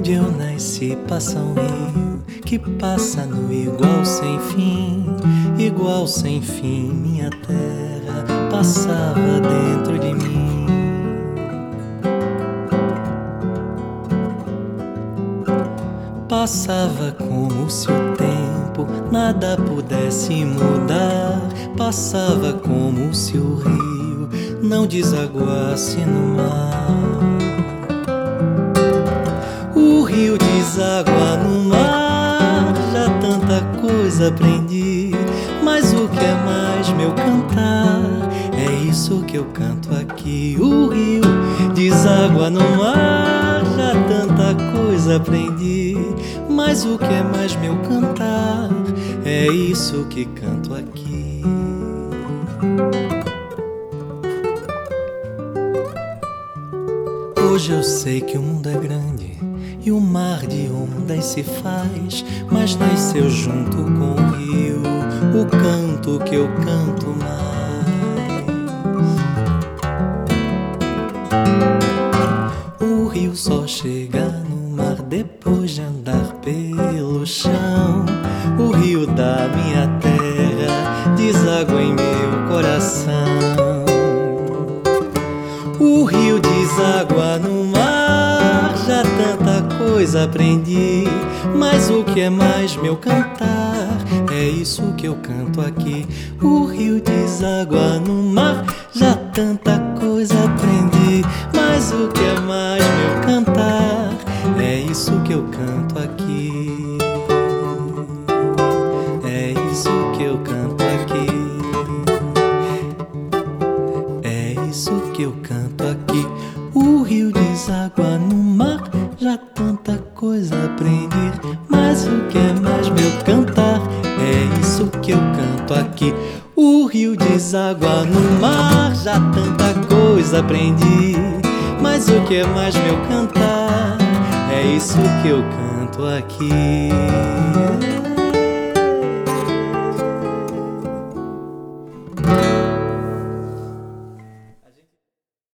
onde eu nasci passa um rio que passa no igual sem fim, igual sem fim. Minha terra passava dentro de mim. Passava como se o tempo nada pudesse mudar. Passava como se o rio não desaguasse no mar. O rio deságua no mar, já tanta coisa aprendi. Mas o que é mais meu cantar, é isso que eu canto aqui. O rio deságua no mar, já tanta coisa aprendi. Mas o que é mais meu cantar, é isso que canto aqui. Hoje eu sei que o mundo é grande e o mar de ondas se faz, mas nasceu junto com o rio o canto que eu canto mais. O rio só chega no mar depois de andar pelo chão. O rio da minha terra deságua em meu coração. O rio deságua no mar, já tanta coisa aprendi. Mas o que é mais meu cantar, é isso que eu canto aqui. O rio deságua no mar, já tanta coisa aprendi. Mas o que é mais meu cantar, é isso que eu canto aqui. É isso que eu canto aqui. É isso que eu canto aqui. O rio deságua no mar, já tanta coisa aprendi. Mas o que é mais meu cantar, é isso que eu canto aqui. O rio deságua no mar, já tanta coisa aprendi. Mas o que é mais meu cantar, é isso que eu canto aqui.